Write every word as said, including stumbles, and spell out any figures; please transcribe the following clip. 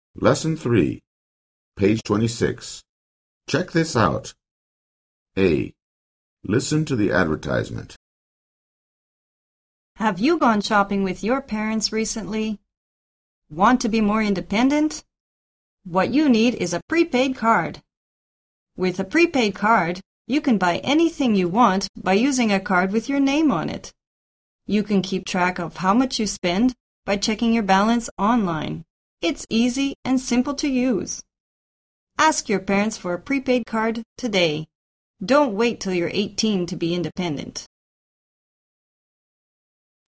Lesson three, page twenty-six. Check this out. A. Listen to the advertisement. Have you gone shopping with your parents recently? Want to be more independent? What you need is a prepaid card. With a prepaid card, you can buy anything you want by using a card with your name on it. You can keep track of how much you spend by checking your balance online. It's easy and simple to use. Ask your parents for a prepaid card today. Don't wait till you're eighteen to be independent.